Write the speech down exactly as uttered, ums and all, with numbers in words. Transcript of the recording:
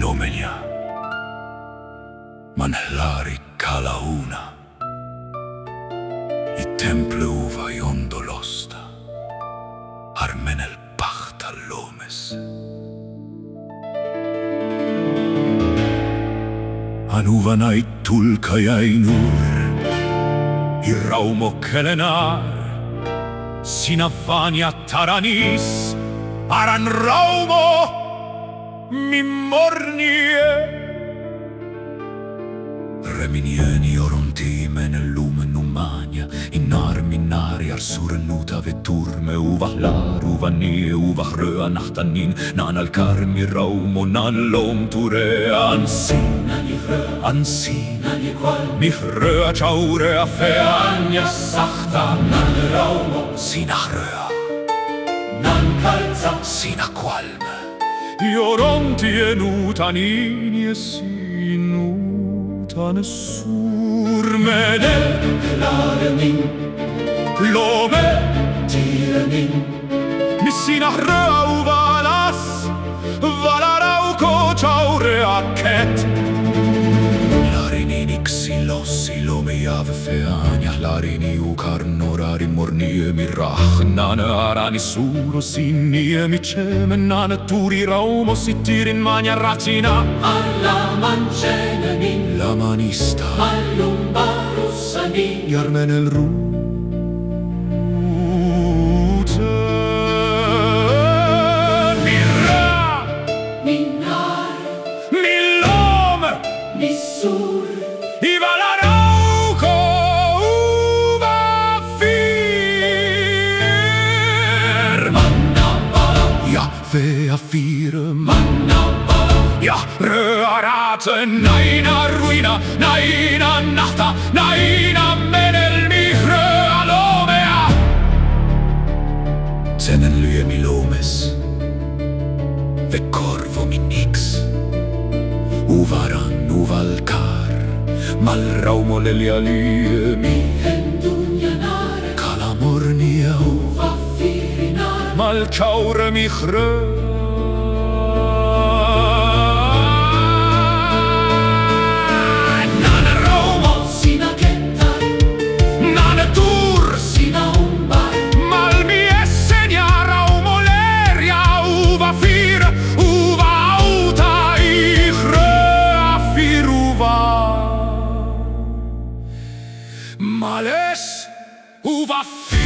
nomenia, manhlari kalauna, i temple uva iondolosta, armenel pahta lomes. Anuvanait tulkajainur, i raumo kelenar, sinavania taranis, aran raumo mimornie. Reminieni orontimen lumen umania, in armi nari arsurenuta veturme uvahlar, uvanie, uvahröa nachtanin, nan al karmi raumo, nan lom ture ansin, ansin, mihröa chaurea feania sahta, nan raumo, sinahröa, nan kalza, sina qualme. Iorontie nutanini e sinutane surmedel klarenin, lome tirenin, missina röa uvalas, valarauko chaurea ket. Larini nixilossi lomi ave feania, larini ukarnorari mornie mirach, nane arani suro sinie miceme, nane turi raumo sitirin mania racina. Alla mancenenin, la manista, allumbarusanin, jarmenel rute. Mirra, minar, millom, missur, ivalarauko uva fir. Mannavala, ja vea fir, mannavala, ja röarate, naina ruina, naina nahta, naina menel mihröa lomea. Senen lyömi lomes, ve corvo minix, uvaran uvalkar, mal raumo lelia lyömi, endunjanare, kalamornia uva firinar, mal chaure mihröa. Males uva